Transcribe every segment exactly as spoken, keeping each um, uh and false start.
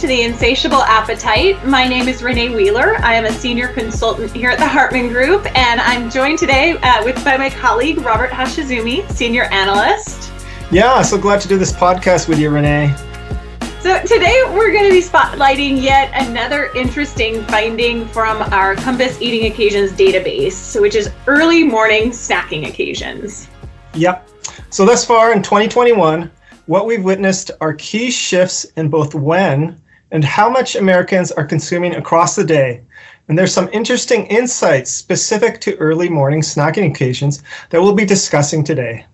to The Insatiable Appetite. My name is Renee Wheeler. I am a senior consultant here at the Hartman Group, and I'm joined today uh, with by my colleague, Robert Hashizumi, senior analyst. Yeah, so glad to do this podcast with you, Renee. So today we're going to be spotlighting yet another interesting finding from our Compass Eating Occasions database, which is early morning snacking occasions. Yep. So thus far in twenty twenty-one, what we've witnessed are key shifts in both when and how much Americans are consuming across the day. And there's some interesting insights specific to early morning snacking occasions that we'll be discussing today.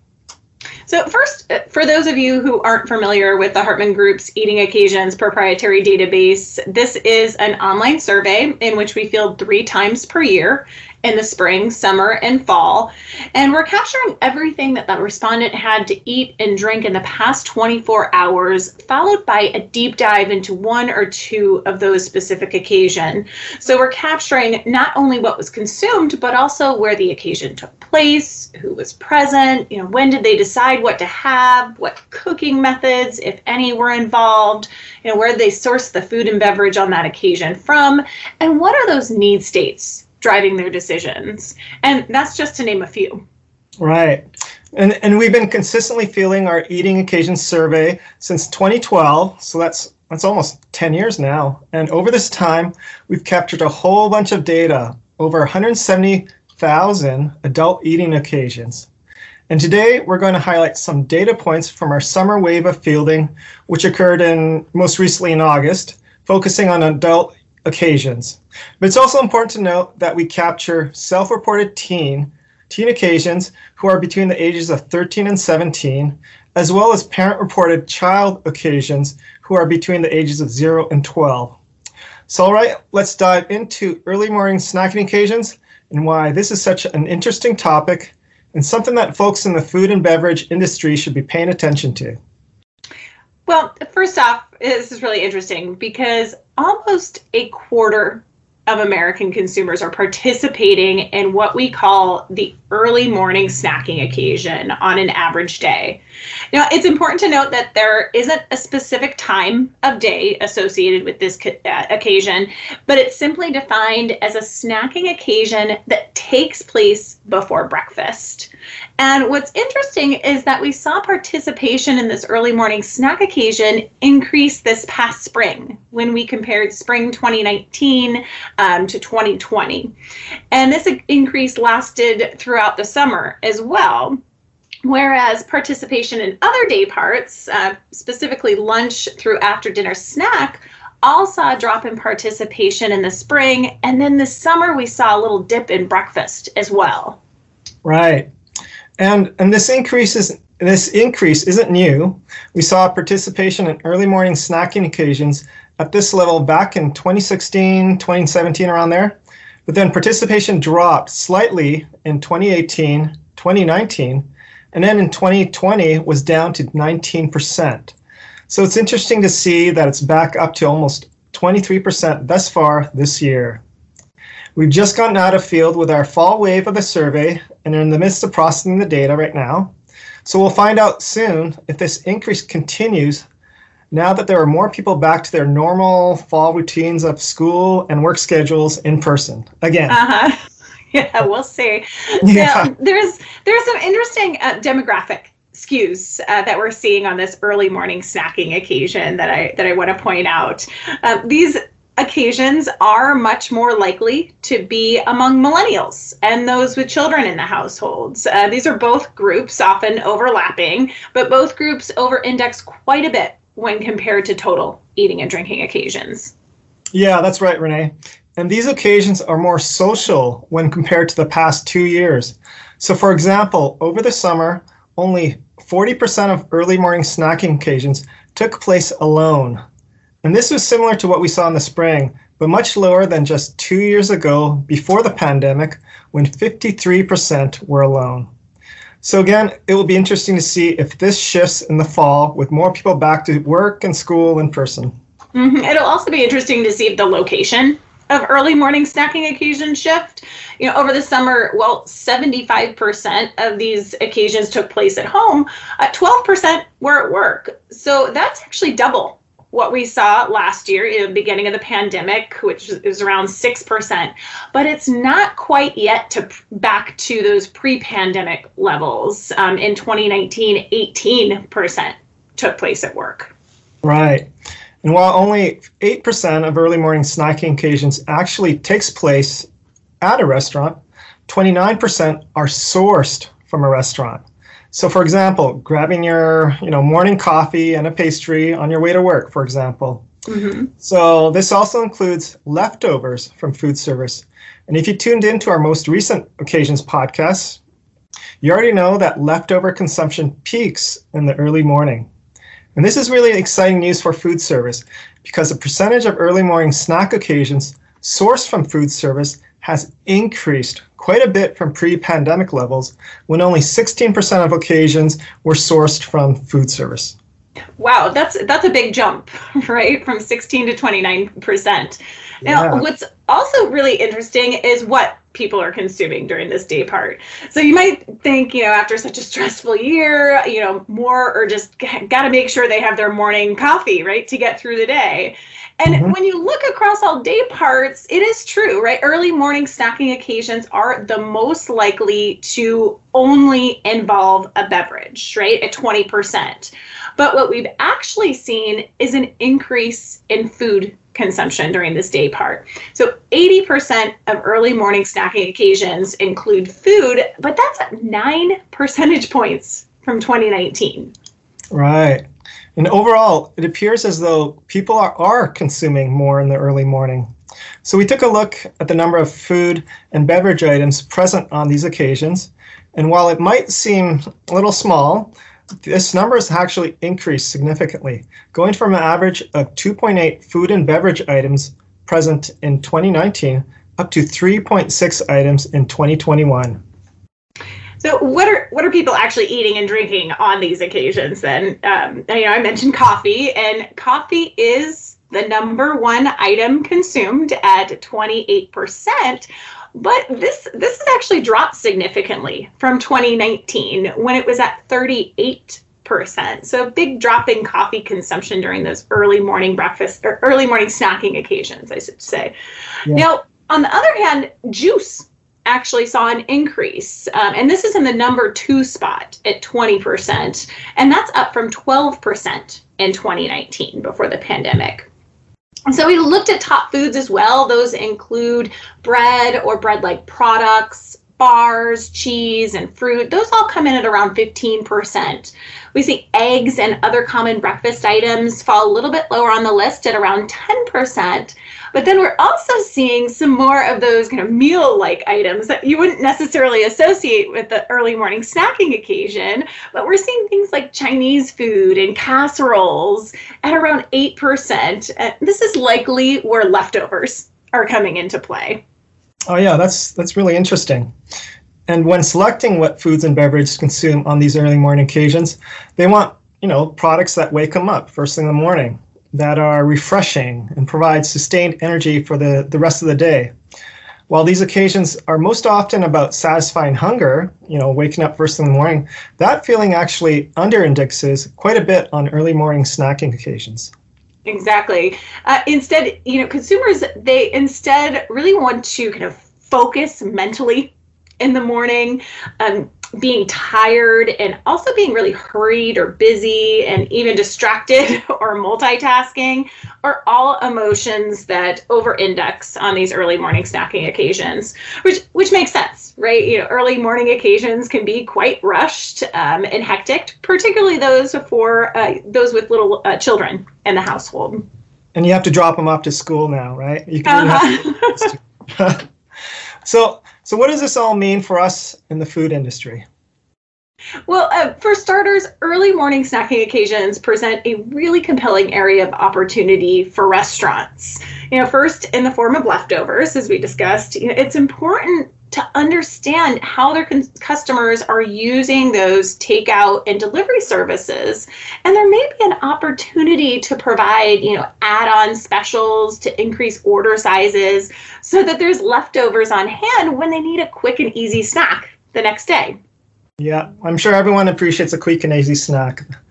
So first, for those of you who aren't familiar with the Hartman Group's Eating Occasions proprietary database, this is an online survey in which we field three times per year in the spring, summer, and fall. And we're capturing everything that the respondent had to eat and drink in the past twenty-four hours, followed by a deep dive into one or two of those specific occasions. So we're capturing not only what was consumed, but also where the occasion took place, who was present, you know, when did they decide what to have, what cooking methods, if any, were involved, you know, where did they source the food and beverage on that occasion from, and what are those need states driving their decisions. And that's just to name a few. Right. And and we've been consistently fielding our eating occasions survey since twenty twelve. So that's that's almost ten years now. And over this time, we've captured a whole bunch of data, over one hundred seventy thousand adult eating occasions. And today we're going to highlight some data points from our summer wave of fielding, which occurred in most recently in August, focusing on adult occasions. But it's also important to note that we capture self-reported teen, teen occasions who are between the ages of thirteen and seventeen, as well as parent-reported child occasions who are between the ages of zero and twelve. So all right, let's dive into early morning snacking occasions and why this is such an interesting topic and something that folks in the food and beverage industry should be paying attention to. Well, first off, this is really interesting because almost a quarter of American consumers are participating in what we call the early morning snacking occasion on an average day. Now, it's important to note that there isn't a specific time of day associated with this uh, occasion, but it's simply defined as a snacking occasion that takes place before breakfast. And what's interesting is that we saw participation in this early morning snack occasion increase this past spring when we compared spring twenty nineteen um, to twenty twenty. And this increase lasted throughout the summer as well. Whereas participation in other day parts, uh, specifically lunch through after dinner snack, all saw a drop in participation in the spring. And then this summer, we saw a little dip in breakfast as well. Right. And and this increase is this increase isn't new. We saw participation in early morning snacking occasions at this level back in twenty sixteen, twenty seventeen, around there. But then participation dropped slightly in twenty eighteen, twenty nineteen, and then in twenty twenty was down to nineteen percent. So it's interesting to see that it's back up to almost twenty-three percent thus far this year. We've just gotten out of field with our fall wave of the survey and are in the midst of processing the data right now. So we'll find out soon if this increase continues now that there are more people back to their normal fall routines of school and work schedules in person again. Uh-huh. Yeah, we'll see. Yeah. Now, there's there's some interesting uh, demographic skews uh, that we're seeing on this early morning snacking occasion that I that I want to point out. Uh, these occasions are much more likely to be among millennials and those with children in the households. Uh, these are both groups often overlapping, but both groups over-index quite a bit when compared to total eating and drinking occasions. Yeah, that's right, Renee. And these occasions are more social when compared to the past two years. So for example, over the summer, only forty percent of early morning snacking occasions took place alone. And this was similar to what we saw in the spring, but much lower than just two years ago before the pandemic, when fifty-three percent were alone. So again, it will be interesting to see if this shifts in the fall with more people back to work and school in person. Mm-hmm. It'll also be interesting to see if the location of early morning snacking occasions shift. You know, over the summer, well, seventy-five percent of these occasions took place at home, uh, twelve percent were at work. So that's actually double what we saw last year in the beginning of the pandemic, which is around six percent, but it's not quite yet to back to those pre-pandemic levels. Um, in twenty nineteen, eighteen percent took place at work. Right. And while only eight percent of early morning snacking occasions actually takes place at a restaurant, twenty-nine percent are sourced from a restaurant. So for example, grabbing your you know, morning coffee and a pastry on your way to work, for example. Mm-hmm. So this also includes leftovers from food service. And if you tuned into our most recent Occasions podcast, you already know that leftover consumption peaks in the early morning. And this is really exciting news for food service because the percentage of early morning snack occasions sourced from food service has increased quite a bit from pre-pandemic levels when only sixteen percent of occasions were sourced from food service. Wow, that's that's a big jump, right? From sixteen to twenty-nine percent. Now, yeah. What's also really interesting is what people are consuming during this day part. So you might think, you know, after such a stressful year, you know, more or just got to make sure they have their morning coffee, right, to get through the day. And mm-hmm. when you look across all day parts, it is true, right? Early morning snacking occasions are the most likely to only involve a beverage, right, at twenty percent. But what we've actually seen is an increase in food consumption during this day part. So eighty percent of early morning snacking occasions include food, but that's nine percentage points from twenty nineteen. Right. And overall, it appears as though people are, are consuming more in the early morning. So we took a look at the number of food and beverage items present on these occasions. And while it might seem a little small, this number has actually increased significantly, going from an average of two point eight food and beverage items present in twenty nineteen up to three point six items in twenty twenty-one. So what are what are people actually eating and drinking on these occasions then? Um, you know, I mentioned coffee, and coffee is the number one item consumed at twenty-eight percent. But this this has actually dropped significantly from twenty nineteen when it was at thirty-eight percent. So a big drop in coffee consumption during those early morning breakfast or early morning snacking occasions, I should say. Yeah. Now, on the other hand, juice actually saw an increase. Um, and this is in the number two spot at twenty percent. And that's up from twelve percent in twenty nineteen before the pandemic. So we looked at top foods as well. Those include bread or bread-like products, bars, cheese, and fruit. Those all come in at around fifteen percent. We see eggs and other common breakfast items fall a little bit lower on the list at around ten percent. But then we're also seeing some more of those kind of meal-like items that you wouldn't necessarily associate with the early morning snacking occasion. But we're seeing things like Chinese food and casseroles at around eight percent. Uh, this is likely where leftovers are coming into play. Oh yeah, that's that's really interesting. And when selecting what foods and beverages to consume on these early morning occasions, they want, you know, products that wake them up first thing in the morning, that are refreshing and provide sustained energy for the, the rest of the day. While these occasions are most often about satisfying hunger, you know, waking up first thing in the morning, that feeling actually under-indexes quite a bit on early morning snacking occasions. Exactly. Uh, instead, you know, consumers, they instead really want to kind of focus mentally in the morning, um, being tired and also being really hurried or busy and even distracted or multitasking are all emotions that over-index on these early morning snacking occasions, which which makes sense, right? You know, early morning occasions can be quite rushed um, and hectic, particularly those for uh, those with little uh, children in the household. And you have to drop them off to school now, right? You can uh-huh. have to so. So what does this all mean for us in the food industry? Well, uh, for starters, early morning snacking occasions present a really compelling area of opportunity for restaurants. You know, first, in the form of leftovers, as we discussed, you know, it's important to understand how their con- customers are using those takeout and delivery services. And there may be an opportunity to provide, you know, add-on specials to increase order sizes so that there's leftovers on hand when they need a quick and easy snack the next day. Yeah, I'm sure everyone appreciates a quick and easy snack.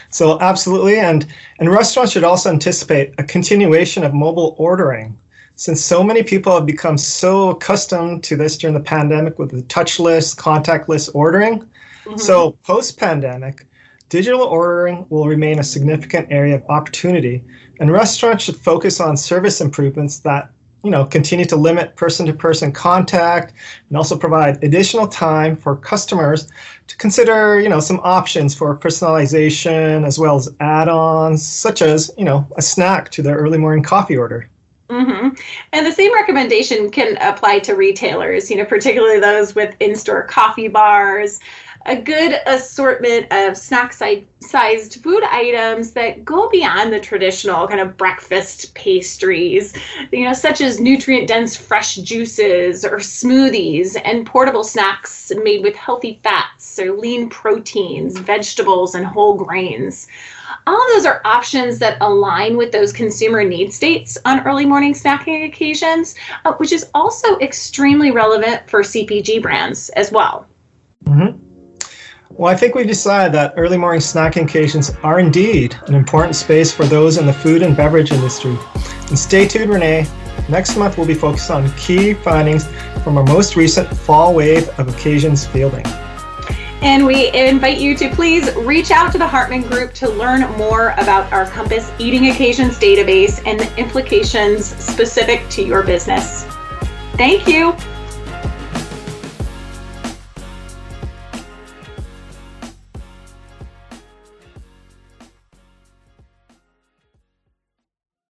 So absolutely, and, and restaurants should also anticipate a continuation of mobile ordering, since so many people have become so accustomed to this during the pandemic with the touchless, contactless ordering. Mm-hmm. So post-pandemic, digital ordering will remain a significant area of opportunity, and restaurants should focus on service improvements that, you know, continue to limit person-to-person contact and also provide additional time for customers to consider, you know, some options for personalization as well as add-ons, such as, you know, a snack to their early morning coffee order. Mm-hmm. And the same recommendation can apply to retailers, you know, particularly those with in-store coffee bars, a good assortment of snack-sized food items that go beyond the traditional kind of breakfast pastries, you know, such as nutrient-dense fresh juices or smoothies, and portable snacks made with healthy fats or lean proteins, vegetables, and whole grains. All of those are options that align with those consumer need states on early morning snacking occasions, uh, which is also extremely relevant for C P G brands as well. Mm-hmm. Well, I think we've decided that early morning snacking occasions are indeed an important space for those in the food and beverage industry. And stay tuned, Renee. Next month, we'll be focused on key findings from our most recent fall wave of occasions fielding. And we invite you to please reach out to the Hartman Group to learn more about our Compass Eating Occasions database and the implications specific to your business. Thank you.